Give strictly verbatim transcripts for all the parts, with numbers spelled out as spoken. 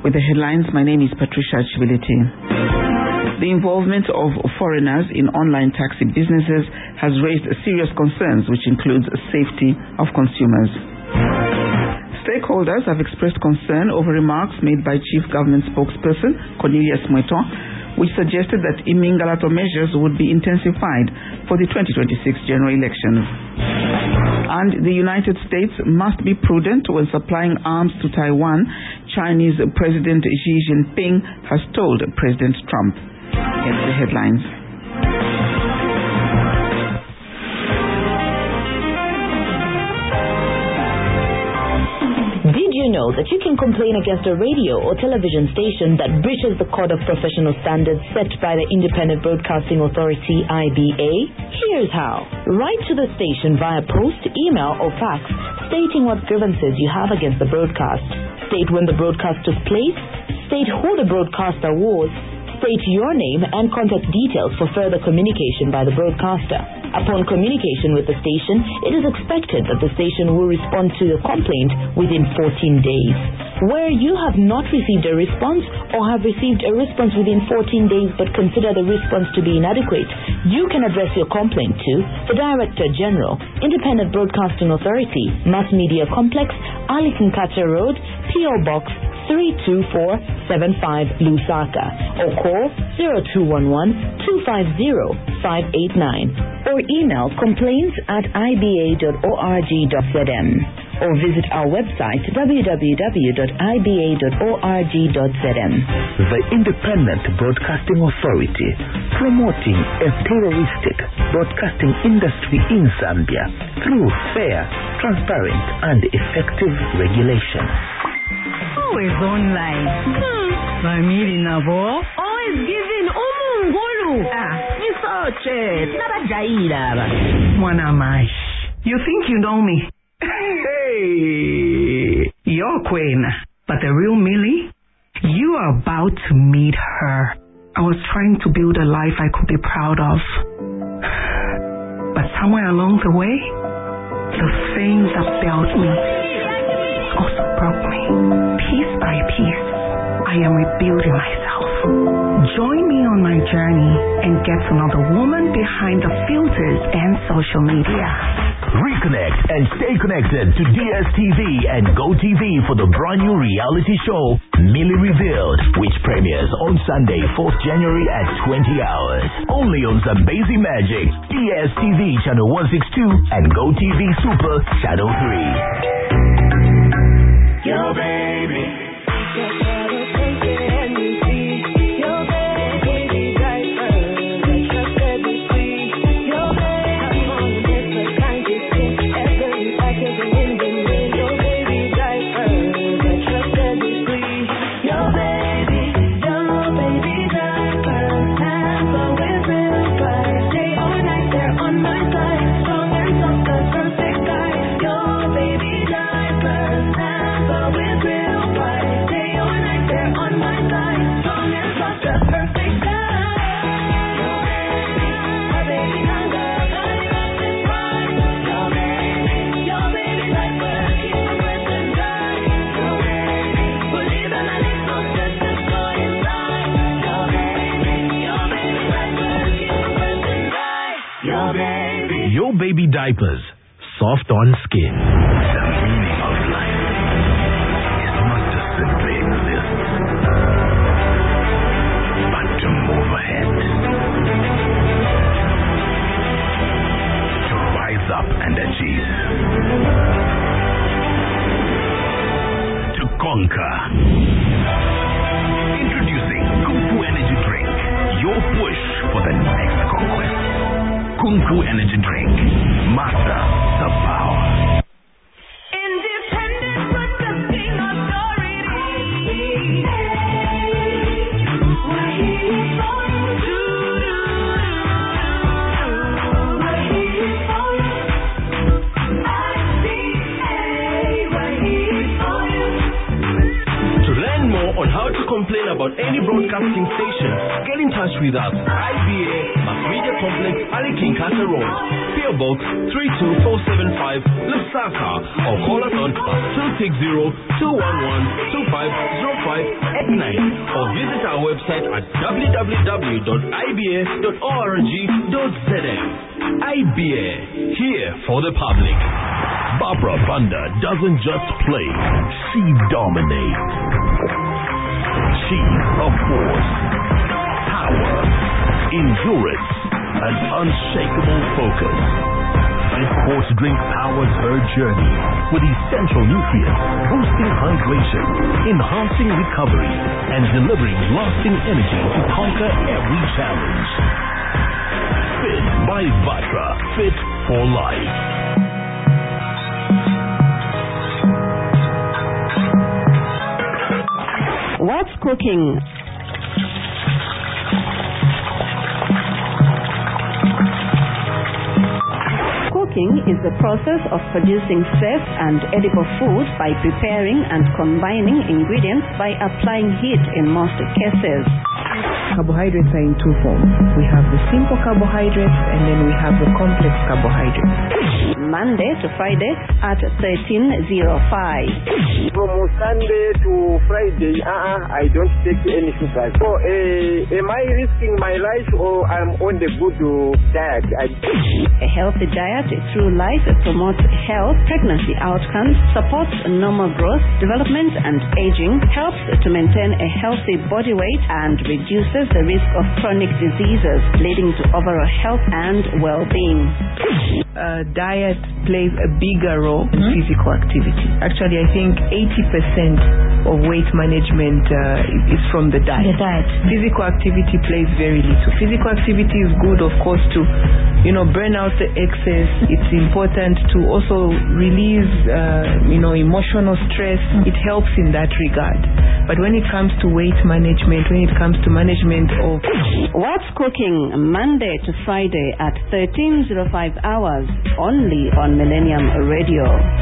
With the headlines, my name is Patricia Chibiliti. The involvement of foreigners in online taxi businesses has raised serious concerns, which includes safety of consumers. Stakeholders have expressed concern over remarks made by Chief Government Spokesperson Cornelius Mweto, which suggested that Imingalato measures would be intensified for the twenty twenty-six general elections. And the United States must be prudent when supplying arms to Taiwan, Chinese President Xi Jinping has told President Trump. Here's the headlines. Did you know that you can complain against a radio or television station that breaches the Code of Professional Standards set by the Independent Broadcasting Authority, I B A? Here's how. Write to the station via post, email, or fax stating what grievances you have against the broadcast. State when the broadcast took place, state who the broadcaster was, state your name and contact details for further communication by the broadcaster. Upon communication with the station, it is expected that the station will respond to your complaint within fourteen days. Where you have not received a response or have received a response within fourteen days but consider the response to be inadequate, you can address your complaint to the Director General, Independent Broadcasting Authority, Mass Media Complex, Ali Kinkata Road, P O Box three two four seven five, Lusaka, or call zero two one one, two five zero, five eight nine, or email complaints at i b a dot org dot z m, or visit our website w w w dot i b a dot org dot z m. The Independent Broadcasting Authority, promoting a pluralistic broadcasting industry in Zambia through fair, transparent, and effective regulation. Always online. Hmm. Family Nabo. Always giving umungulu. Ah, nisoche. Nabajaira. Mwanamash. You think you know me? Hey. You're Queen. But the real Millie? You are about to meet her. I was trying to build a life I could be proud of. But somewhere along the way, the things that built me also broke me. Piece by piece, I am rebuilding myself. Join me on my journey and get to know the woman behind the filters and social media. Reconnect and stay connected to D S T V and GoTV for the brand new reality show, Millie Revealed, which premieres on Sunday, fourth January at twenty hours. Only on Zambezi Magic, D S T V Channel one sixty-two and GoTV Super Channel three. Your baby. Your baby diapers, soft on skin. The meaning of life is not to simply exist, but to move ahead, to rise up and achieve, to conquer. Introducing Kung Fu Energy Drink, your push for the next conquest. Kung Fu Energy Drink. Master the power. Independent Broadcasting Authority. We're here for you. We're here for you. I B A, we're here for you. To learn more on how about to complain about any broadcasting station, get in touch with us. I B A Mass Media Complex, Ali Kinkasa Road, P O Box three two four seven five, Lusaka, or call us on two six zero, two one one, two five zero five eight nine, or visit our website at w w w dot i b a dot org dot z m. I B A, here for the public. Barbara Banda doesn't just play, she dominates. She's a force, power, endurance, and unshakable focus. This sports drink powers her journey with essential nutrients, boosting hydration, enhancing recovery, and delivering lasting energy to conquer every challenge. Fit by Vatra, fit for life. What's cooking? Cooking is the process of producing safe and edible food by preparing and combining ingredients by applying heat in most cases. Carbohydrates are in two forms. We have the simple carbohydrates and then we have the complex carbohydrates. Monday to Friday at thirteen oh five. From Sunday to Friday, uh-uh, I don't take any sugar. So, uh, am I risking my life or I'm on the good uh, diet? I... A healthy diet through life promotes health, pregnancy outcomes, supports normal growth, development and aging, helps to maintain a healthy body weight and reduces the risk of chronic diseases, leading to overall health and well-being. Uh, diet plays a bigger role in mm-hmm. physical activity. Actually, I think eighty percent of weight management uh, is from the diet. The diet. Physical activity plays very little. Physical activity is good, of course, to you know burn out the excess. It's important to also release uh, you know emotional stress. Mm-hmm. It helps in that regard. But when it comes to weight management, when it comes to management of What's Cooking, Monday to Friday at thirteen oh five hours, only on Millennium Radio.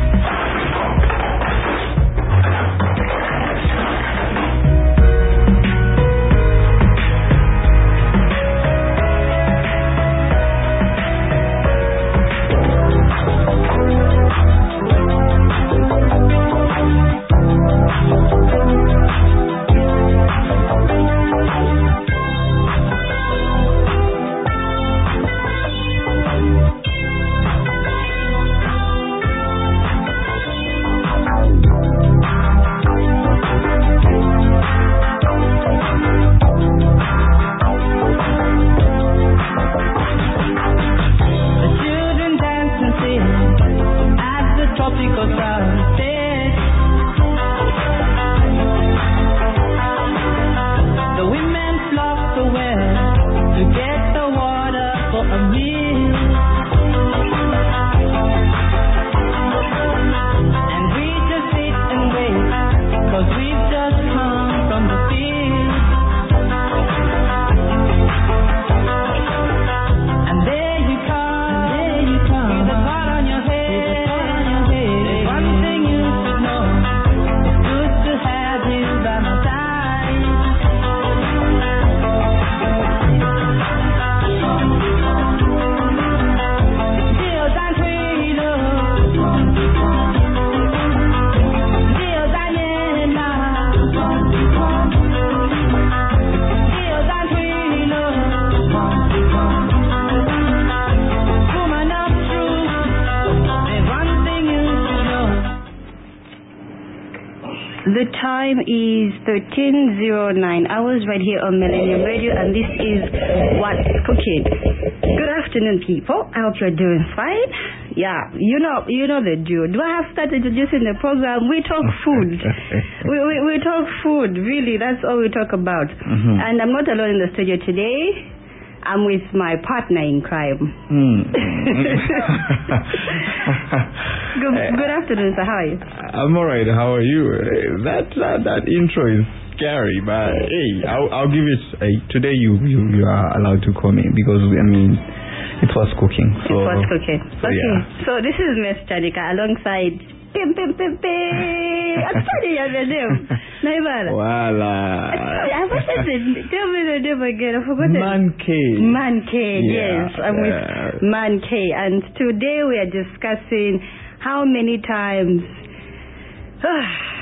The time is thirteen oh nine hours right here on Millennium Radio, and this is What's Cooking. Good afternoon, people. I hope you're doing fine. Yeah, you know, you know the drill. Do I have to start introducing the program? We talk food. we, we we talk food. Really, that's all we talk about. Mm-hmm. And I'm not alone in the studio today. I'm with my partner in crime. Mm. good, good afternoon, sir. How are you? I'm alright. How are you? That that, that intro is scary, but hey, I'll, I'll give it. Hey, today you, you you are allowed to call me because I mean it was cooking. So, it was cooking. So okay. Yeah. So this is Miss Chanika alongside Pim, pim, pim, pim. I'm sorry, I the name. Naibara. Voila. I forgot it. Tell me the name again. I forgot it. Man K. Man K, Yeah, yes. I'm with yeah. Man K. And today we are discussing how many times